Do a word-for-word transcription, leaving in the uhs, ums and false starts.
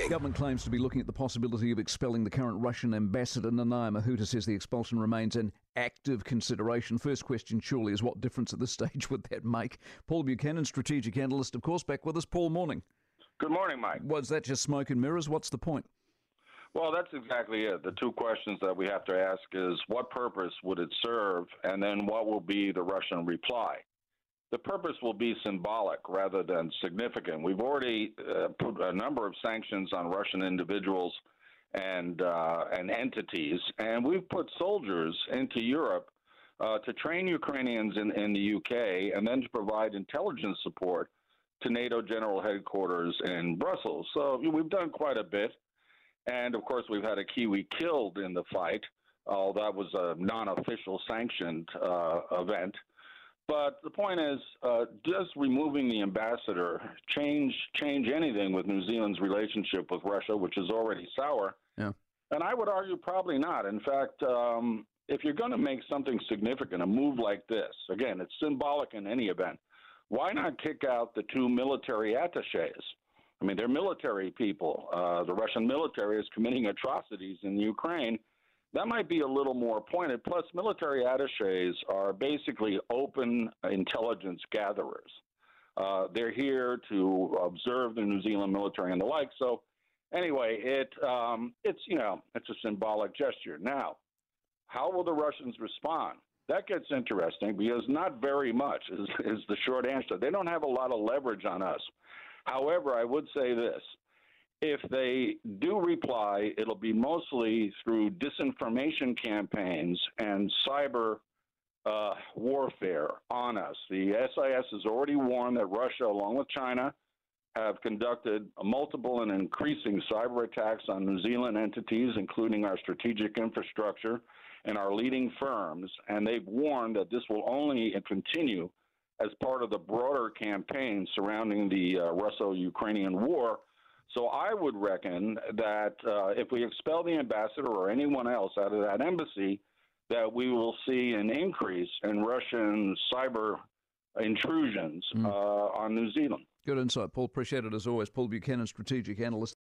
Government claims to be looking at the possibility of expelling the current Russian ambassador. Nanaia Mahuta says the expulsion remains an active consideration. First question surely is what difference at this stage would that make? Paul Buchanan, strategic analyst, of course, back with us. Paul, morning. Good morning, Mike. Was that just smoke and mirrors? What's the point? Well, that's exactly it. The two questions that we have to ask is what purpose would it serve, and then what will be the Russian reply? The purpose will be symbolic rather than significant. We've already uh, put a number of sanctions on Russian individuals and uh, and entities, and we've put soldiers into Europe uh, to train Ukrainians in, in the U K and then to provide intelligence support to NATO General Headquarters in Brussels. So we've done quite a bit. And, of course, we've had a Kiwi killed in the fight. Oh, that was a non-official sanctioned uh, event. But the point is, uh, does removing the ambassador change change anything with New Zealand's relationship with Russia, which is already sour? Yeah. And I would argue probably not. In fact, um, if you're going to make something significant, a move like this, again, it's symbolic in any event, why not kick out the two military attachés? I mean, they're military people. Uh, the Russian military is committing atrocities in Ukraine. That might be a little more pointed. Plus, military attachés are basically open intelligence gatherers. Uh, they're here to observe the New Zealand military and the like. So, anyway, it um, it's you know it's a symbolic gesture. Now, how will the Russians respond? That gets interesting because not very much is, is the short answer. They don't have a lot of leverage on us. However, I would say this. If they do reply, it'll be mostly through disinformation campaigns and cyber uh, warfare on us. The S I S has already warned that Russia, along with China, have conducted multiple and increasing cyber attacks on New Zealand entities, including our strategic infrastructure and our leading firms, and they've warned that this will only continue as part of the broader campaign surrounding the uh, Russo-Ukrainian war. So I would reckon that uh, if we expel the ambassador or anyone else out of that embassy, that we will see an increase in Russian cyber intrusions mm. uh, on New Zealand. Good insight, Paul. Appreciate it as always. Paul Buchanan, strategic analyst.